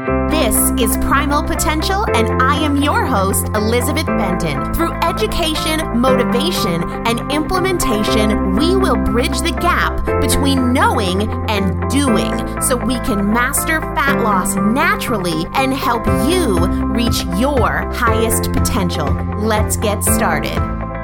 This is Primal Potential, and I am your host, Elizabeth Benton. Through education, motivation, and implementation, we will bridge the gap between knowing and doing so we can master fat loss naturally and help you reach your highest potential. Let's get started.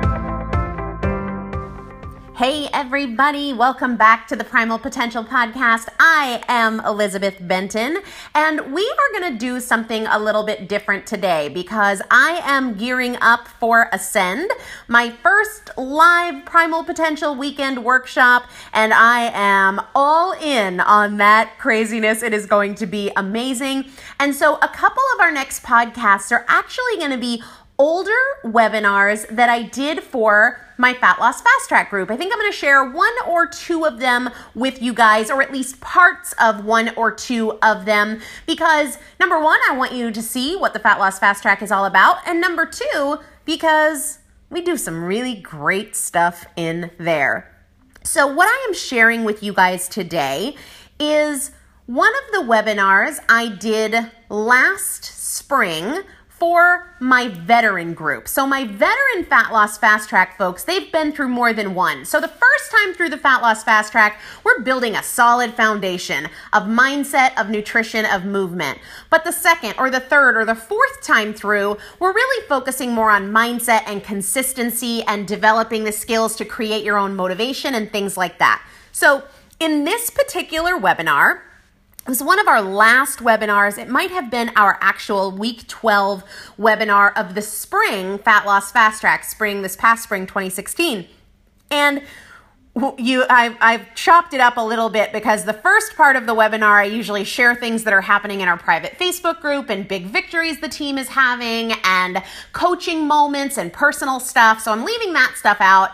Hey everybody, welcome back to the Primal Potential Podcast. I am Elizabeth Benton, and we are going to do something a little bit different today because I am gearing up for Ascend, my first live Primal Potential weekend workshop, and I am all in on that craziness. It is going to be amazing. And so a couple of our next podcasts are actually going to be older webinars that I did for my Fat Loss Fast Track group. I think I'm going to share one or two of them with you guys, or at least parts of one or two of them, because number one, I want you to see what the Fat Loss Fast Track is all about, and number two, because we do some really great stuff in there. So what I am sharing with you guys today is one of the webinars I did last spring for my veteran group. So my veteran Fat Loss Fast Track folks, they've been through more than one. So the first time through the Fat Loss Fast Track, we're building a solid foundation of mindset, of nutrition, of movement. But the second or the third or the fourth time through, we're really focusing more on mindset and consistency and developing the skills to create your own motivation and things like that. So in this particular webinar, it was one of our last webinars. It might have been our actual week 12 webinar of the spring Fat Loss Fast Track, this past spring 2016. And I've chopped it up a little bit because the first part of the webinar, I usually share things that are happening in our private Facebook group and big victories the team is having and coaching moments and personal stuff. So I'm leaving that stuff out,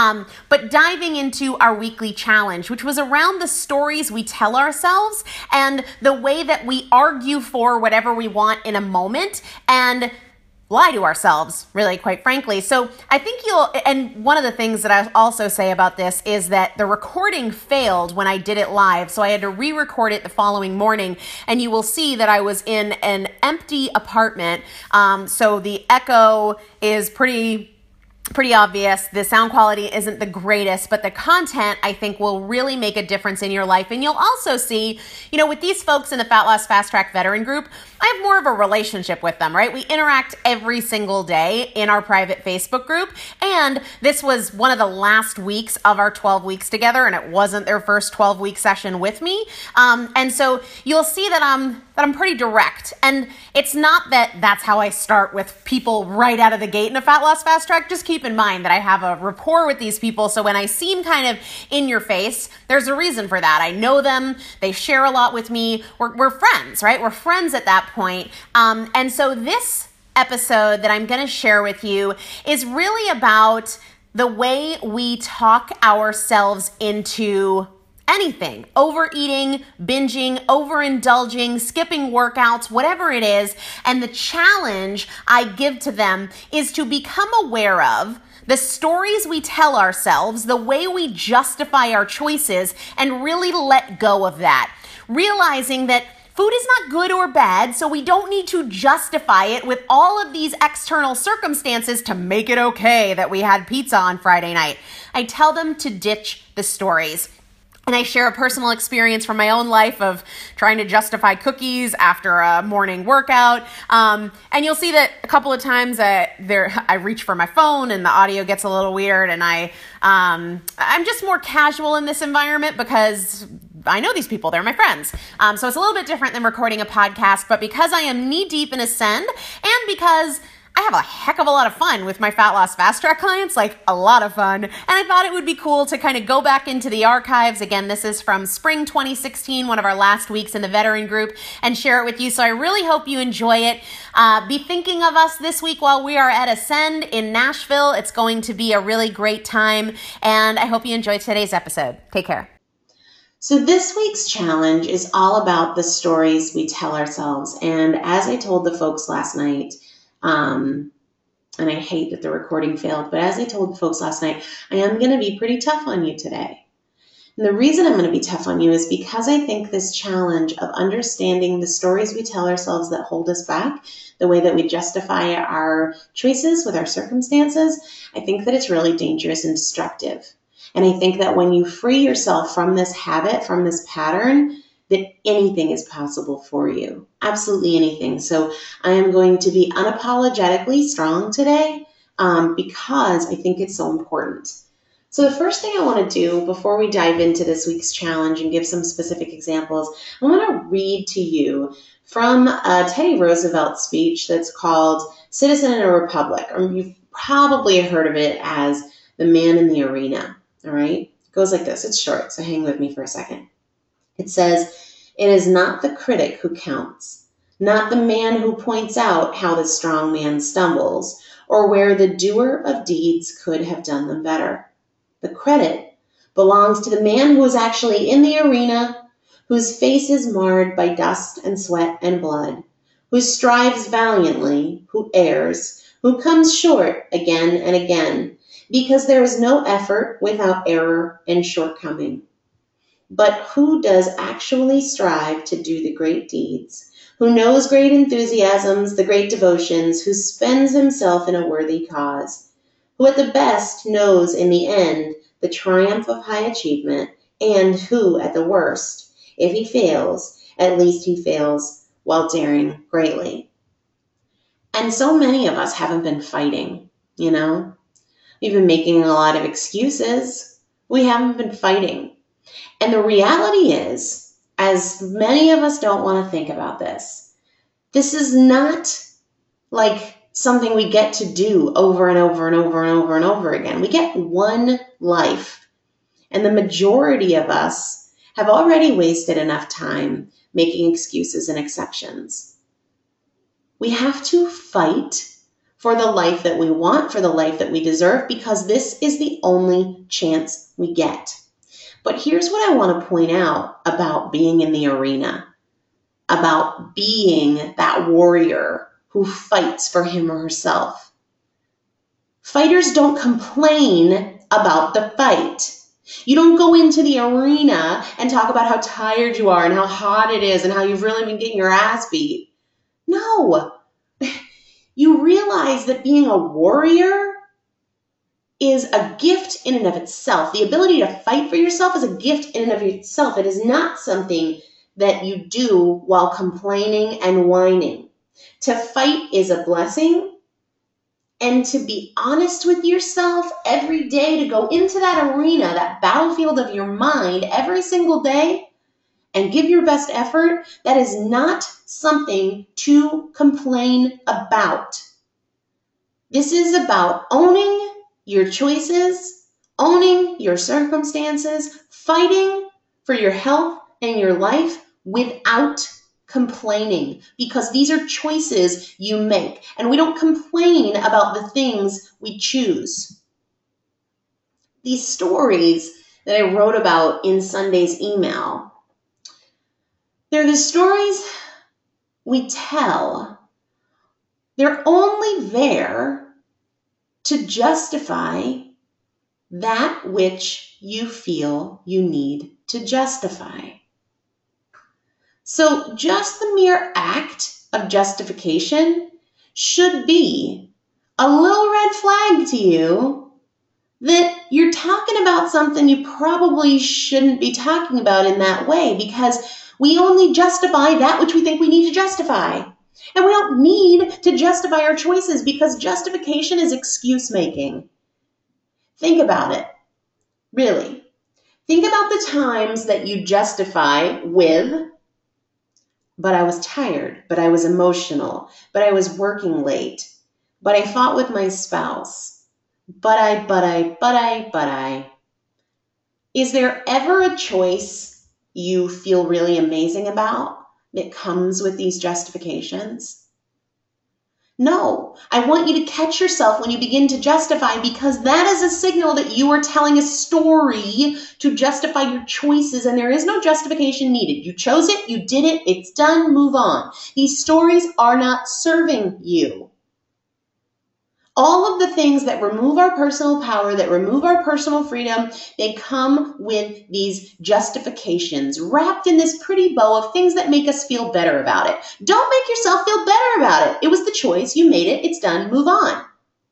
but diving into our weekly challenge, which was around the stories we tell ourselves and the way that we argue for whatever we want in a moment and lie to ourselves, really, quite frankly. So I think and one of the things that I also say about this is that the recording failed when I did it live, so I had to re-record it the following morning, and you will see that I was in an empty apartment, so the echo is pretty obvious. The sound quality isn't the greatest, but the content, I think, will really make a difference in your life. And you'll also see, with these folks in the Fat Loss Fast Track veteran group, I have more of a relationship with them, right? We interact every single day in our private Facebook group. And this was one of the last weeks of our 12 weeks together, and it wasn't their first 12-week session with me. And so you'll see that I'm pretty direct. And it's not that that's how I start with people right out of the gate in a Fat Loss Fast Track. Just keep in mind that I have a rapport with these people. So when I seem kind of in your face, there's a reason for that. I know them. They share a lot with me. We're friends, right? We're friends at that point. And so this episode that I'm going to share with you is really about the way we talk ourselves into anything, overeating, binging, overindulging, skipping workouts, whatever it is. And the challenge I give to them is to become aware of the stories we tell ourselves, the way we justify our choices, and really let go of that. Realizing that food is not good or bad, so we don't need to justify it with all of these external circumstances to make it okay that we had pizza on Friday night. I tell them to ditch the stories. And I share a personal experience from my own life of trying to justify cookies after a morning workout. And you'll see that a couple of times I reach for my phone and the audio gets a little weird. And I'm just more casual in this environment because I know these people. They're my friends. So it's a little bit different than recording a podcast. But because I am knee deep in Ascend and because I have a heck of a lot of fun with my Fat Loss Fast Track clients, like a lot of fun. And I thought it would be cool to kind of go back into the archives. Again, this is from spring 2016, one of our last weeks in the veteran group, and share it with you. So I really hope you enjoy it. Be thinking of us this week while we are at Ascend in Nashville. It's going to be a really great time. And I hope you enjoy today's episode. Take care. So this week's challenge is all about the stories we tell ourselves. And as I told the folks last night, and I hate that the recording failed, but as I told the folks last night, I am going to be pretty tough on you today And the reason I'm going to be tough on you is because I think this challenge of understanding the stories we tell ourselves that hold us back, the way that we justify our choices with our circumstances, I think that it's really dangerous and destructive. And I think that when you free yourself from this habit, from this pattern, that anything is possible for you. Absolutely anything. So I am going to be unapologetically strong today because I think it's so important. So the first thing I want to do before we dive into this week's challenge and give some specific examples, I want to read to you from a Teddy Roosevelt speech that's called Citizen in a Republic, or you've probably heard of it as The Man in the Arena, all right? It goes like this. It's short, so hang with me for a second. It says, "It is not the critic who counts, not the man who points out how the strong man stumbles, or where the doer of deeds could have done them better. The credit belongs to the man who is actually in the arena, whose face is marred by dust and sweat and blood, who strives valiantly, who errs, who comes short again and again, because there is no effort without error and shortcoming. But who does actually strive to do the great deeds, who knows great enthusiasms, the great devotions, who spends himself in a worthy cause, who at the best knows in the end the triumph of high achievement, and who at the worst, if he fails, at least he fails while daring greatly." And so many of us haven't been fighting, you know? We've been making a lot of excuses. We haven't been fighting. And the reality is, as many of us don't want to think about this is not like something we get to do over and over and over and over and over again. We get one life, and the majority of us have already wasted enough time making excuses and exceptions. We have to fight for the life that we want, for the life that we deserve, because this is the only chance we get. But here's what I want to point out about being in the arena, about being that warrior who fights for him or herself. Fighters don't complain about the fight. You don't go into the arena and talk about how tired you are and how hot it is and how you've really been getting your ass beat. No. You realize that being a warrior is a gift in and of itself. The ability to fight for yourself is a gift in and of itself. It is not something that you do while complaining and whining. To fight is a blessing, and to be honest with yourself every day, to go into that arena, that battlefield of your mind every single day and give your best effort, that is not something to complain about. This is about owning your choices, owning your circumstances, fighting for your health and your life without complaining, because these are choices you make, and we don't complain about the things we choose. These stories that I wrote about in Sunday's email, they're the stories we tell. They're only there to justify that which you feel you need to justify. So just the mere act of justification should be a little red flag to you that you're talking about something you probably shouldn't be talking about in that way, because we only justify that which we think we need to justify. And we don't need to justify our choices, because justification is excuse making. Think about it. Really. Think about the times that you justify with, but I was tired, but I was emotional, but I was working late, but I fought with my spouse, but I. Is there ever a choice you feel really amazing about that comes with these justifications? No, I want you to catch yourself when you begin to justify, because that is a signal that you are telling a story to justify your choices, and there is no justification needed. You chose it, you did it, it's done, move on. These stories are not serving you. All of the things that remove our personal power, that remove our personal freedom, they come with these justifications wrapped in this pretty bow of things that make us feel better about it. Don't make yourself feel better about it. It was the choice. You made it. It's done. Move on.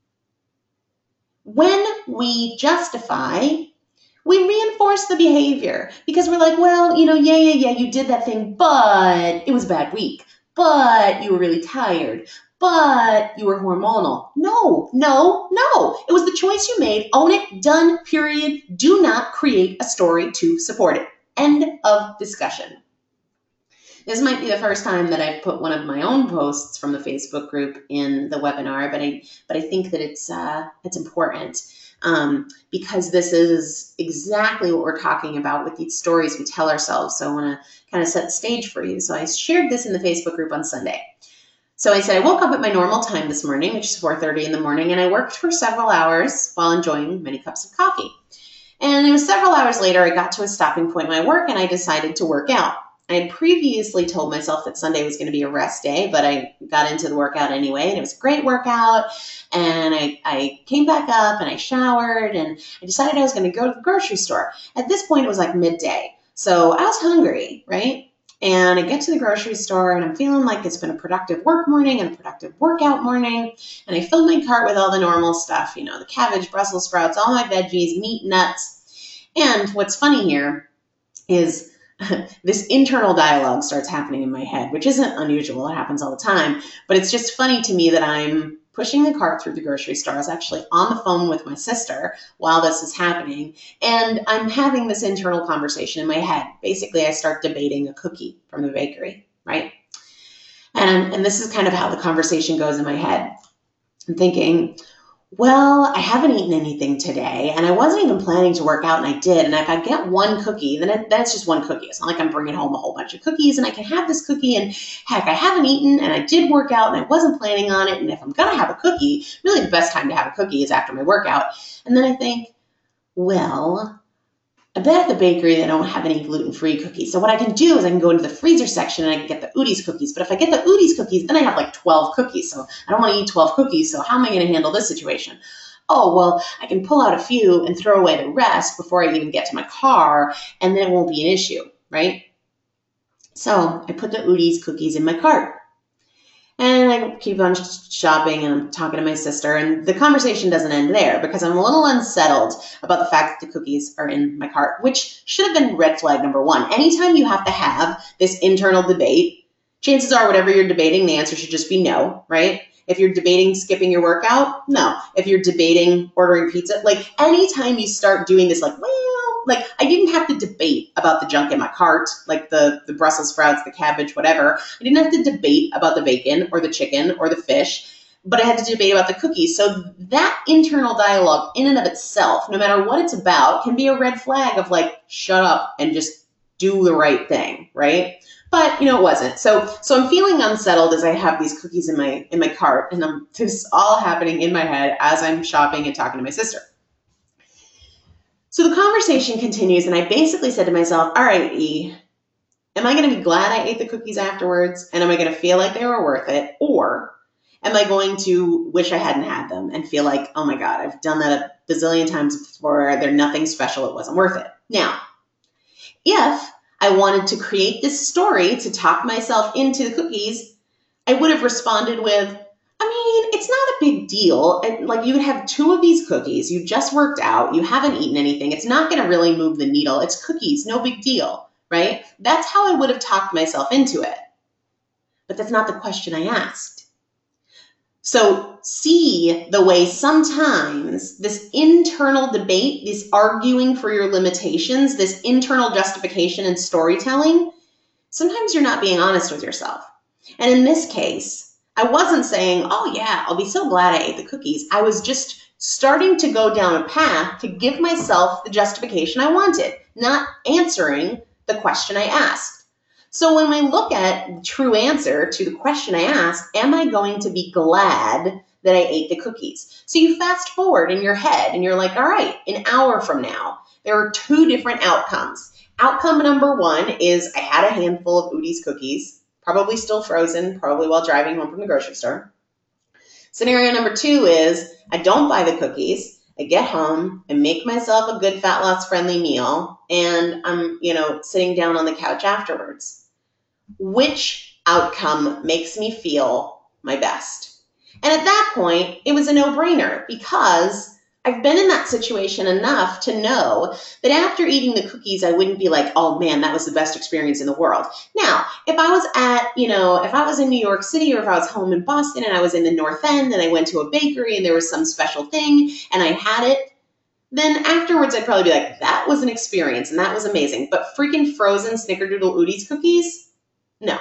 When we justify, we reinforce the behavior because we're like, well, yeah, you did that thing, but it was a bad week, but you were really tired, but you were hormonal. No. It was the choice you made. Own it. Done. Period. Do not create a story to support it. End of discussion. This might be the first time that I've put one of my own posts from the Facebook group in the webinar, but I think that it's important because this is exactly what we're talking about with these stories we tell ourselves. So I want to kind of set the stage for you. So I shared this in the Facebook group on Sunday. So I said I woke up at my normal time this morning, which is 4:30 in the morning, and I worked for several hours while enjoying many cups of coffee. And it was several hours later, I got to a stopping point in my work, and I decided to work out. I had previously told myself that Sunday was going to be a rest day, but I got into the workout anyway, and it was a great workout. And I came back up and I showered, and I decided I was going to go to the grocery store. At this point, it was like midday. So I was hungry, right? And I get to the grocery store, and I'm feeling like it's been a productive work morning and a productive workout morning. And I filled my cart with all the normal stuff, the cabbage, Brussels sprouts, all my veggies, meat, nuts. And what's funny here is this internal dialogue starts happening in my head, which isn't unusual. It happens all the time. But it's just funny to me that I'm pushing the cart through the grocery store. I was actually on the phone with my sister while this is happening. And I'm having this internal conversation in my head. Basically, I start debating a cookie from the bakery, right? And this is kind of how the conversation goes in my head. I'm thinking, well, I haven't eaten anything today, and I wasn't even planning to work out, and I did. And if I get one cookie, then that's just one cookie. It's not like I'm bringing home a whole bunch of cookies, and I can have this cookie, and heck, I haven't eaten, and I did work out, and I wasn't planning on it. And if I'm going to have a cookie, really the best time to have a cookie is after my workout. And then I think, well, I bet at the bakery they don't have any gluten-free cookies. So what I can do is I can go into the freezer section and I can get the Udi's cookies. But if I get the Udi's cookies, then I have like 12 cookies. So I don't want to eat 12 cookies. So how am I going to handle this situation? Oh, well, I can pull out a few and throw away the rest before I even get to my car, and then it won't be an issue, right? So I put the Udi's cookies in my cart. And I keep on shopping, and I'm talking to my sister, and the conversation doesn't end there because I'm a little unsettled about the fact that the cookies are in my cart, which should have been red flag number one. Anytime you have to have this internal debate, chances are whatever you're debating, the answer should just be no, right? If you're debating skipping your workout, no. If you're debating ordering pizza, like anytime you start doing this, like, well, like I didn't have to debate about the junk in my cart, like the Brussels sprouts, the cabbage, whatever. I didn't have to debate about the bacon or the chicken or the fish, but I had to debate about the cookies. So that internal dialogue in and of itself, no matter what it's about, can be a red flag of like, shut up and just do the right thing, right? But, it wasn't. So I'm feeling unsettled as I have these cookies in my cart, and this is all happening in my head as I'm shopping and talking to my sister. So the conversation continues, and I basically said to myself, all right, E, am I going to be glad I ate the cookies afterwards, and am I going to feel like they were worth it, or am I going to wish I hadn't had them and feel like, oh my God, I've done that a bazillion times before, they're nothing special, it wasn't worth it. Now, if I wanted to create this story to talk myself into the cookies, I would have responded with, it's not a big deal. Like you would have 2 of these cookies. You just worked out. You haven't eaten anything. It's not going to really move the needle. It's cookies. No big deal, right? That's how I would have talked myself into it. But that's not the question I asked. So see the way sometimes this internal debate, this arguing for your limitations, this internal justification and storytelling, sometimes you're not being honest with yourself. And in this case, I wasn't saying, oh yeah, I'll be so glad I ate the cookies. I was just starting to go down a path to give myself the justification I wanted, not answering the question I asked. So when we look at the true answer to the question I asked, am I going to be glad that I ate the cookies? So you fast forward in your head and you're like, all right, an hour from now, there are 2 different outcomes. Outcome number 1 is I had a handful of Udi's cookies, probably still frozen, probably while driving home from the grocery store. Scenario number 2 is I don't buy the cookies. I get home, I make myself a good fat loss friendly meal, and I'm, sitting down on the couch afterwards. Which outcome makes me feel my best? And at that point, it was a no-brainer because I've been in that situation enough to know that after eating the cookies, I wouldn't be like, oh man, that was the best experience in the world. Now, if I was if I was in New York City, or if I was home in Boston and I was in the North End and I went to a bakery and there was some special thing and I had it, then afterwards I'd probably be like, that was an experience and that was amazing. But freaking frozen Snickerdoodle Ooties cookies? No.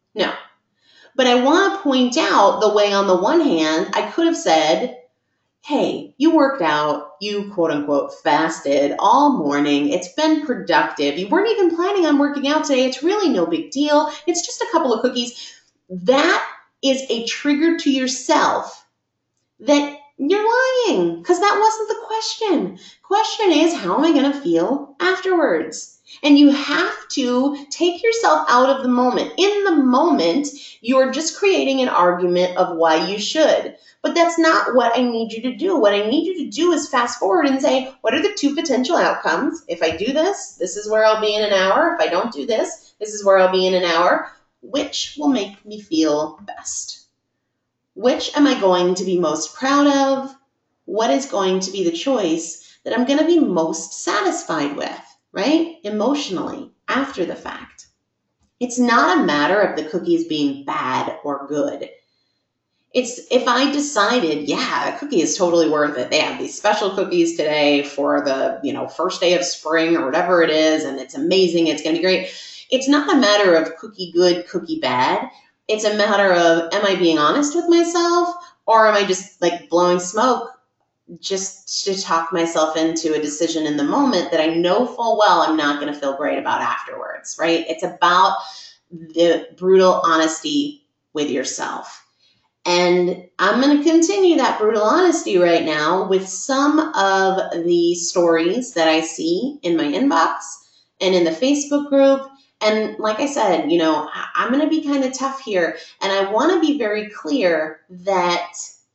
But I want to point out the way on the one hand, I could have said, hey, you worked out, you quote unquote fasted all morning. It's been productive. You weren't even planning on working out today. It's really no big deal. It's just a couple of cookies. That is a trigger to yourself that you're lying, because that wasn't the question. Question is, how am I going to feel afterwards? And you have to take yourself out of the moment. In the moment, you're just creating an argument of why you should. But that's not what I need you to do. What I need you to do is fast forward and say, what are the 2 potential outcomes? If I do this, this is where I'll be in an hour. If I don't do this, this is where I'll be in an hour. Which will make me feel best? Which am I going to be most proud of? What is going to be the choice that I'm going to be most satisfied with, right? Emotionally, after the fact. It's not a matter of the cookies being bad or good. It's if I decided, yeah, a cookie is totally worth it. They have these special cookies today for the, first day of spring or whatever it is, and it's amazing. It's going to be great. It's not a matter of cookie good, cookie bad. It's a matter of, am I being honest with myself, or am I just like blowing smoke just to talk myself into a decision in the moment that I know full well I'm not going to feel great about afterwards, right? It's about the brutal honesty with yourself. And I'm going to continue that brutal honesty right now with some of the stories that I see in my inbox and in the Facebook group. And like I said, I'm going to be kind of tough here. And I want to be very clear that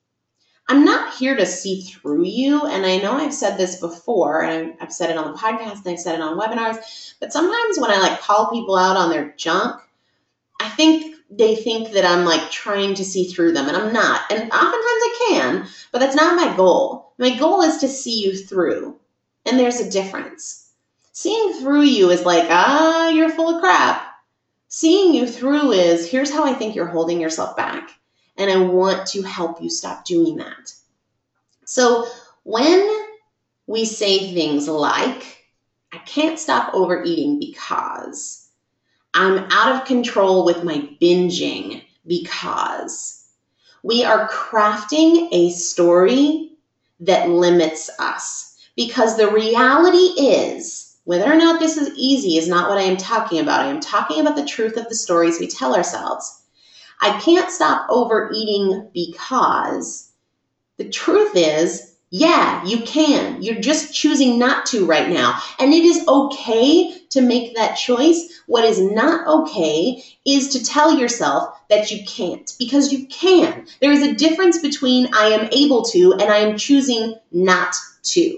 I'm not here to see through you. And I know I've said this before, and I've said it on the podcast and I've said it on webinars. But sometimes when I call people out on their junk, I think they think that I'm trying to see through them, and I'm not. And oftentimes I can, but that's not my goal. My goal is to see you through. And there's a difference. Seeing through you is you're full of crap. Seeing you through is, here's how I think you're holding yourself back. And I want to help you stop doing that. So when we say things like, I can't stop overeating because I'm out of control with my binging, because we are crafting a story that limits us. Because the reality is, whether or not this is easy is not what I am talking about. I am talking about the truth of the stories we tell ourselves. I can't stop overeating because the truth is, yeah, you can. You're just choosing not to right now. And it is okay to make that choice. What is not okay is to tell yourself that you can't, because you can. There is a difference between I am able to and I am choosing not to.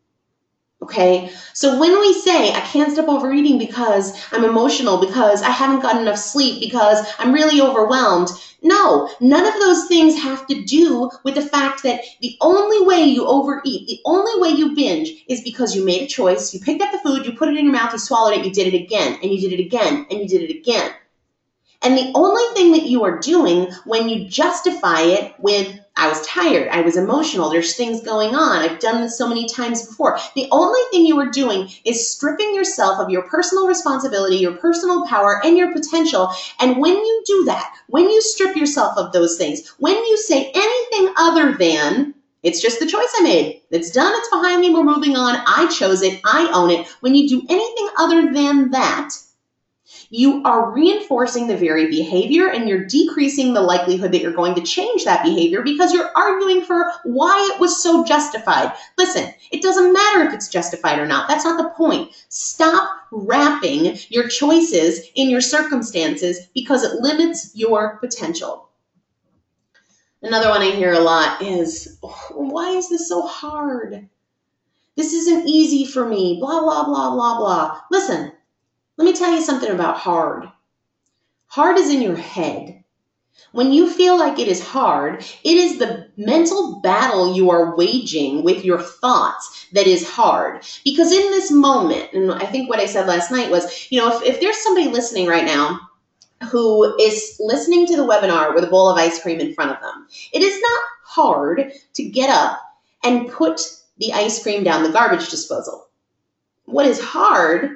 Okay, so when we say I can't stop overeating because I'm emotional, because I haven't gotten enough sleep, because I'm really overwhelmed, no, none of those things have to do with the fact that the only way you overeat, the only way you binge is because you made a choice, you picked up the food, you put it in your mouth, you swallowed it, you did it again, and you did it again, and you did it again. And the only thing that you are doing when you justify it with, I was tired, I was emotional, there's things going on, I've done this so many times before. The only thing you are doing is stripping yourself of your personal responsibility, your personal power, and your potential. And when you do that, when you strip yourself of those things, when you say anything other than, it's just the choice I made, it's done, it's behind me, we're moving on, I chose it, I own it. When you do anything other than that, you are reinforcing the very behavior, and you're decreasing the likelihood that you're going to change that behavior because you're arguing for why it was so justified. Listen, it doesn't matter if it's justified or not. That's not the point. Stop wrapping your choices in your circumstances because it limits your potential. Another one I hear a lot is, oh, why is this so hard? This isn't easy for me, blah, blah, blah, blah, blah. Listen, let me tell you something about hard. Hard is in your head. When you feel like it is hard, it is the mental battle you are waging with your thoughts that is hard. Because in this moment, and I think what I said last night was, if there's somebody listening right now who is listening to the webinar with a bowl of ice cream in front of them, it is not hard to get up and put the ice cream down the garbage disposal. What is hard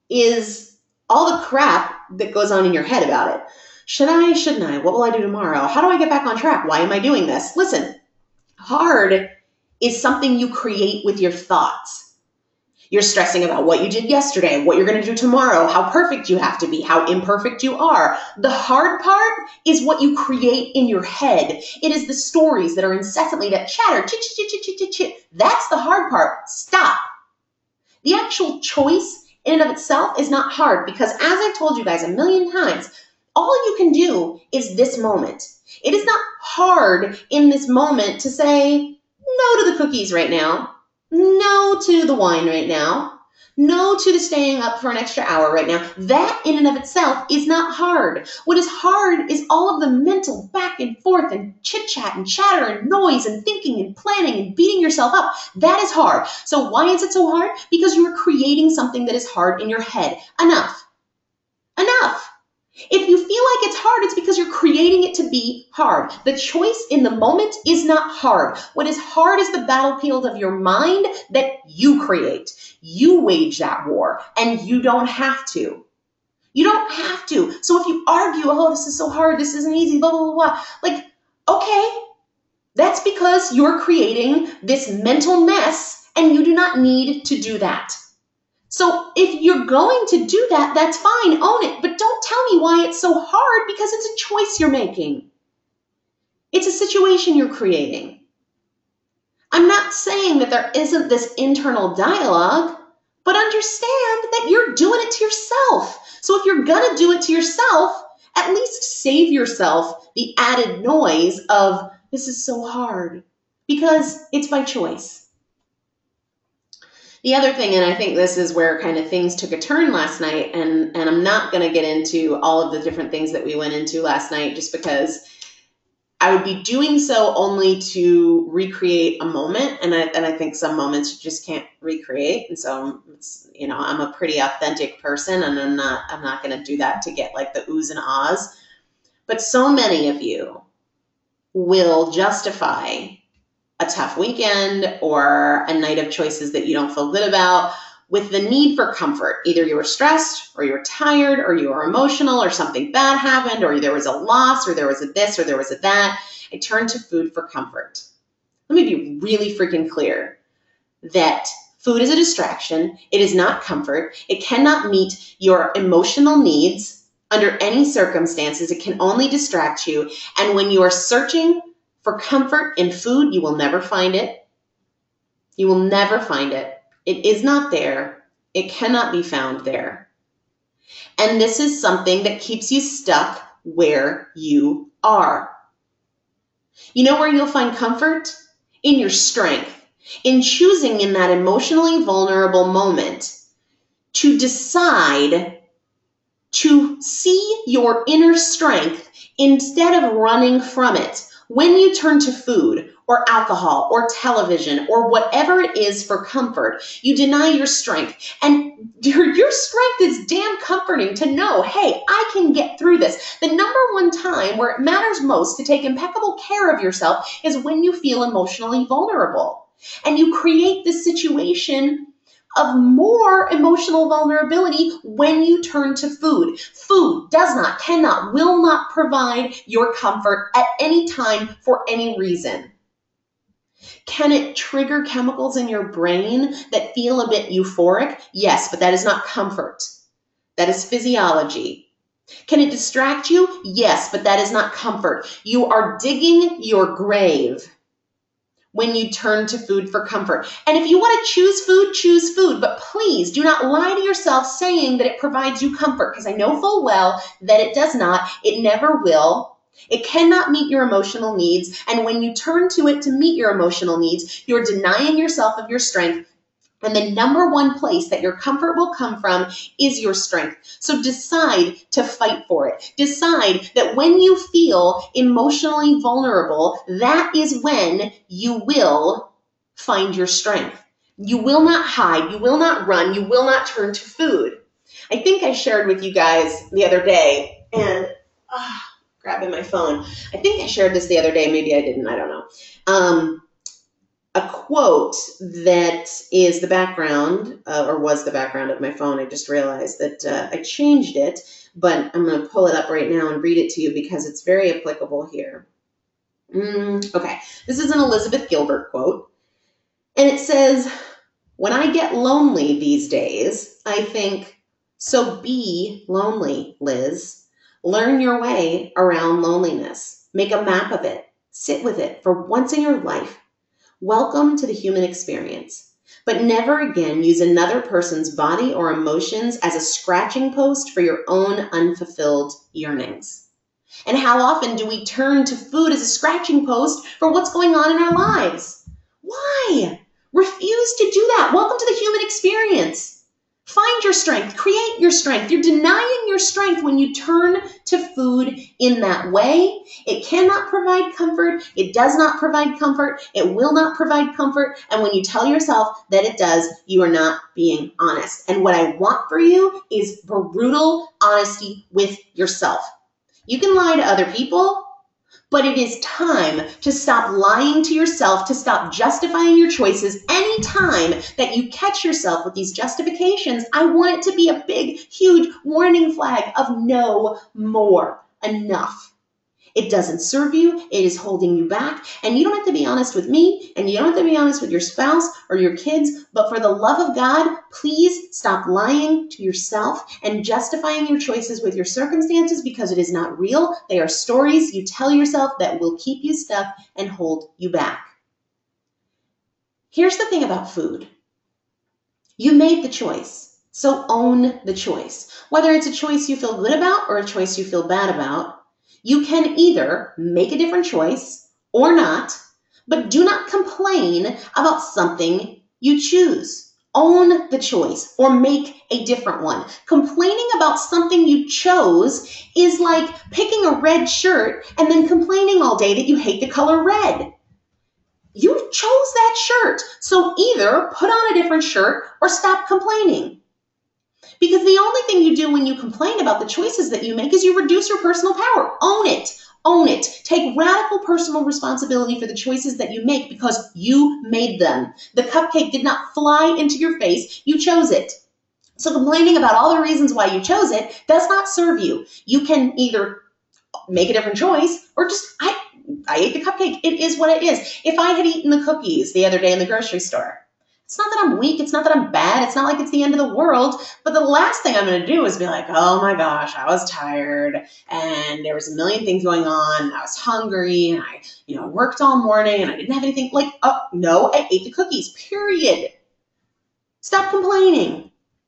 is all the crap that goes on in your head about it. Should I? Shouldn't I? What will I do tomorrow? How do I get back on track? Why am I doing this? Listen, hard is something you create with your thoughts. You're stressing about what you did yesterday, what you're going to do tomorrow, how perfect you have to be, how imperfect you are. The hard part is what you create in your head. It is the stories that are incessantly that chatter, chit, chit, chit, chit, chit, chit. That's the hard part. Stop. The actual choice in and of itself is not hard because, as I've told you guys a million times, all you can do is this moment. It is not hard in this moment to say no to the cookies right now, no to the wine right now, no to the staying up for an extra hour right now. That in and of itself is not hard. What is hard is all of the mental back and forth and chit-chat and chatter and noise and thinking and planning and beating yourself up. That is hard. So why is it so hard? Because you are creating something that is hard in your head. Enough. Enough. If you feel like it's hard, it's because you're creating it to be hard. The choice in the moment is not hard. What is hard is the battlefield of your mind that you create. You wage that war, and you don't have to. You don't have to. So if you argue, oh, this is so hard, this isn't easy, blah, blah, blah, blah, like, okay, that's because you're creating this mental mess, and you do not need to do that. So if you're going to do that, that's fine, own it, but don't tell me why it's so hard because it's a choice you're making. It's a situation you're creating. I'm not saying that there isn't this internal dialogue, but understand that you're doing it to yourself. So if you're gonna do it to yourself, at least save yourself the added noise of this is so hard because it's by choice. The other thing, and I think this is where kind of things took a turn last night, and I'm not going to get into all of the different things that we went into last night just because I would be doing so only to recreate a moment, and I think some moments you just can't recreate, and so I'm a pretty authentic person, and I'm not going to do that to get like the oohs and ahs, but so many of you will justify a tough weekend or a night of choices that you don't feel good about with the need for comfort. Either you were stressed or you were tired or you were emotional or something bad happened or there was a loss or there was a this or there was a that. I turned to food for comfort. Let me be really freaking clear that food is a distraction. It is not comfort. It cannot meet your emotional needs under any circumstances. It can only distract you. And when you are searching for comfort in food, you will never find it. You will never find it. It is not there. It cannot be found there. And this is something that keeps you stuck where you are. You know where you'll find comfort? In your strength. In choosing in that emotionally vulnerable moment to decide to see your inner strength instead of running from it. When you turn to food or alcohol or television or whatever it is for comfort, you deny your strength. And your strength is damn comforting to know, hey, I can get through this. The number one time where it matters most to take impeccable care of yourself is when you feel emotionally vulnerable. And you create this situation of more emotional vulnerability when you turn to food. Food does not, cannot, will not provide your comfort at any time for any reason. Can it trigger chemicals in your brain that feel a bit euphoric? Yes, but that is not comfort. That is physiology. Can it distract you? Yes, but that is not comfort. You are digging your grave when you turn to food for comfort. And if you want to choose food, but please do not lie to yourself saying that it provides you comfort, because I know full well that it does not, it never will, It cannot meet your emotional needs. And when you turn to it to meet your emotional needs, you're denying yourself of your strength. And the number one place that your comfort will come from is your strength. So decide to fight for it. Decide that when you feel emotionally vulnerable, that is when you will find your strength. You will not hide. You will not run. You will not turn to food. I think I shared with you guys the other day, and grabbing my phone. I think I shared this the other day. Maybe I didn't. I don't know. A quote that is the background, or was the background of my phone. I just realized that I changed it, but I'm going to pull it up right now and read it to you because it's very applicable here. Okay, this is an Elizabeth Gilbert quote, and it says, "When I get lonely these days, I think, so be lonely, Liz. Learn your way around loneliness. Make a map of it. Sit with it for once in your life. Welcome to the human experience, but never again use another person's body or emotions as a scratching post for your own unfulfilled yearnings." And how often do we turn to food as a scratching post for what's going on in our lives? Why? Refuse to do that. Welcome to the human experience. Find your strength. Create your strength. You're denying your strength when you turn to food in that way. It cannot provide comfort. It does not provide comfort. It will not provide comfort. And when you tell yourself that it does, you are not being honest. And what I want for you is brutal honesty with yourself. You can lie to other people, but it is time to stop lying to yourself, to stop justifying your choices. Anytime that you catch yourself with these justifications, I want it to be a big, huge warning flag of no more. Enough. It doesn't serve you. It is holding you back. And you don't have to be honest with me, and you don't have to be honest with your spouse or your kids, but for the love of God, please stop lying to yourself and justifying your choices with your circumstances because it is not real. They are stories you tell yourself that will keep you stuck and hold you back. Here's the thing about food. You made the choice, so own the choice. Whether it's a choice you feel good about or a choice you feel bad about, you can either make a different choice or not, but do not complain about something you choose. Own the choice or make a different one. Complaining about something you chose is like picking a red shirt and then complaining all day that you hate the color red. You chose that shirt, so either put on a different shirt or stop complaining. Because the only thing you do when you complain about the choices that you make is you reduce your personal power. Own it. Own it. Take radical personal responsibility for the choices that you make because you made them. The cupcake did not fly into your face. You chose it. So complaining about all the reasons why you chose it does not serve you. You can either make a different choice or just, I ate the cupcake. It is what it is. If I had eaten the cookies the other day in the grocery store, it's not that I'm weak. It's not that I'm bad. It's not like it's the end of the world. But the last thing I'm going to do is be like, oh my gosh, I was tired and there was a million things going on. And I was hungry and I, worked all morning and I didn't have anything. Like, oh no, I ate the cookies, period. Stop complaining.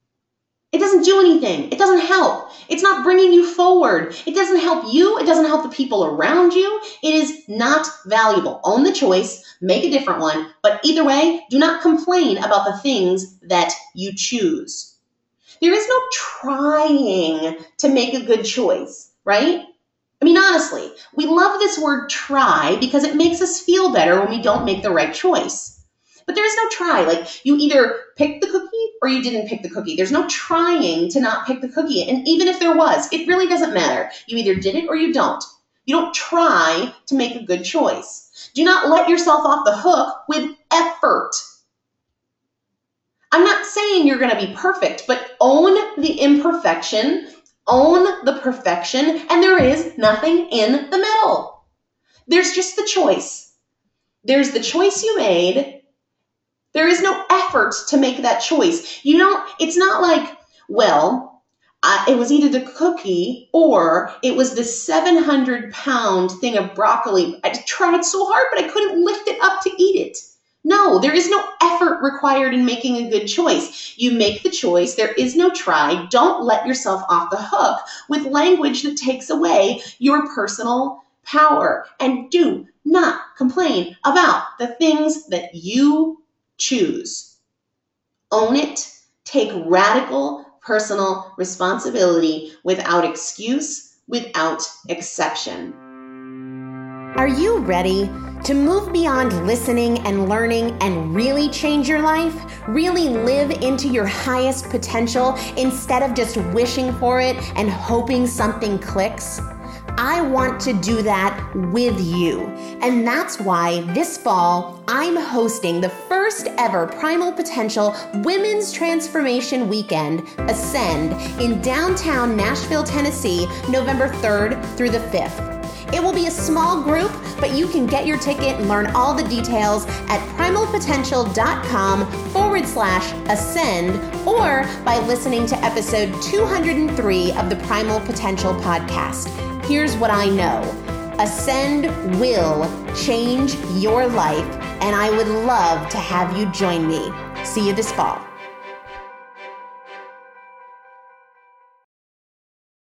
It doesn't do anything. It doesn't help. It's not bringing you forward. It doesn't help you. It doesn't help the people around you. It is not valuable. Own the choice. Make a different one. But either way, do not complain about the things that you choose. There is no trying to make a good choice, right? I mean, honestly, we love this word try because it makes us feel better when we don't make the right choice. But there is no try. Like, you either picked the cookie or you didn't pick the cookie. There's no trying to not pick the cookie. And even if there was, it really doesn't matter. You either did it or you don't. You don't try to make a good choice. Do not let yourself off the hook with effort. I'm not saying you're going to be perfect, but own the imperfection, own the perfection, and there is nothing in the middle. There's just the choice. There's the choice you made. There is no effort to make that choice. It's not like, it was either the cookie or it was the 700-pound thing of broccoli. I tried so hard, but I couldn't lift it up to eat it. No, there is no effort required in making a good choice. You make the choice. There is no try. Don't let yourself off the hook with language that takes away your personal power, and do not complain about the things that you choose. Own it. Take radical personal responsibility without excuse, without exception. Are you ready to move beyond listening and learning and really change your life? Really live into your highest potential instead of just wishing for it and hoping something clicks? I want to do that with you. And that's why this fall, I'm hosting the first ever Primal Potential Women's Transformation Weekend, Ascend, in downtown Nashville, Tennessee, November 3rd through the 5th. It will be a small group, but you can get your ticket and learn all the details at primalpotential.com/ascend or by listening to episode 203 of the Primal Potential podcast. Here's what I know. Ascend will change your life, and I would love to have you join me. See you this fall.